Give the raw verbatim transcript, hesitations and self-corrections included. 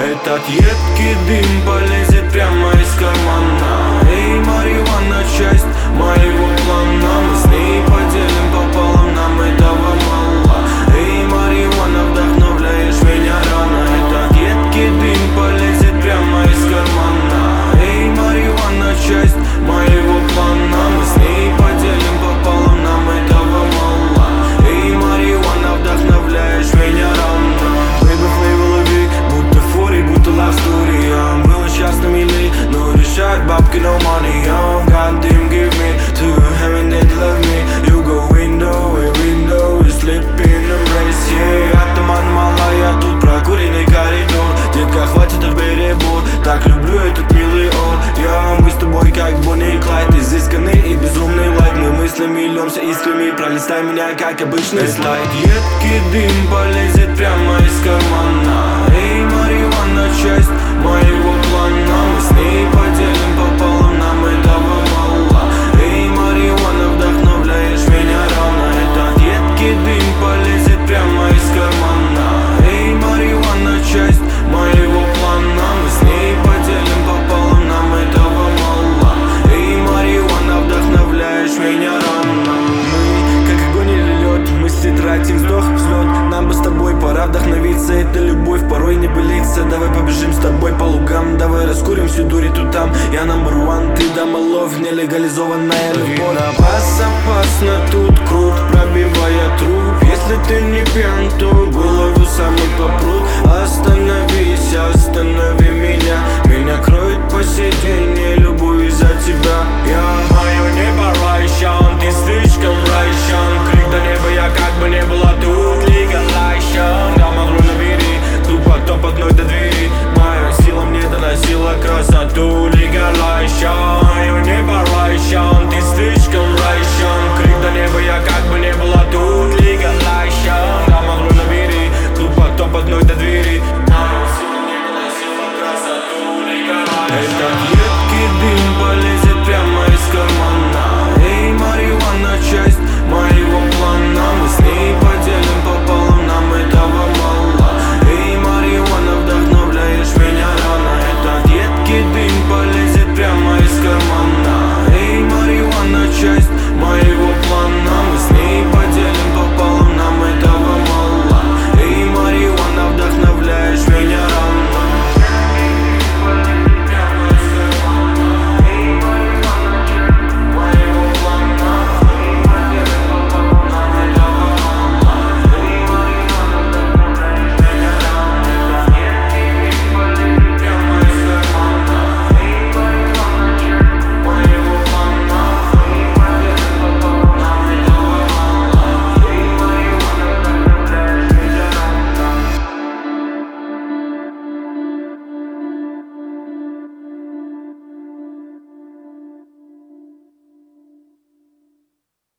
Этот едкий дым полезет прямо из кармана. Эй, марихуана, часть моего плана. Мы с ней поделим пополам, нам этого мало. Эй, марихуана, вдохновляешь меня рано. Этот едкий дым полезет прямо из кармана. Эй, марихуана, часть моего плана. Мы с ней поделим пополам, нам этого мало. Эй, марихуана, вдохновляешь меня рано. Baby, flavor любви, будто фури, будто love story. Я был счастным или, но решают бабки, no money. Oh, God damn, give me to heaven that love me. You go window, a window, you slip in embrace, yeah. Атаман малая, тут прокуренный коридор. Детка, хватит в перебор, так люблю этот милый он. Я, мы с тобой как Бонни и Клайд, изысканный и безумный лайт. Мы мыслями льемся искрами, пролистай меня как обычный слайд. Едкий дым полезет прямо из кармана. Эй, марихуана, часть моего плана. Мы с ней поделим пополам, нам этого мало. Эй, марихуана, вдохновляешь меня рано. Этот едкий дым полезет прямо из кармана. Эй, марихуана, часть моего плана. Мы с ней поделим пополам, нам этого мало. Эй, марихуана, вдохновляешь меня рано. Мы, как огонь или лед, мысли тратим, вздох, взлет. Нам бы с тобой пора вдохновиться. Это любовь, порой не былится. Давай побежим с тобой по лугам. Давай раскурим всю дурь тут там. Я number one, ты дама love, нелегализованная любовь. Опас, опасно, тут круг, пробивая труп. Если ты не пьян, то голову самый попрут. Остановись, остановись.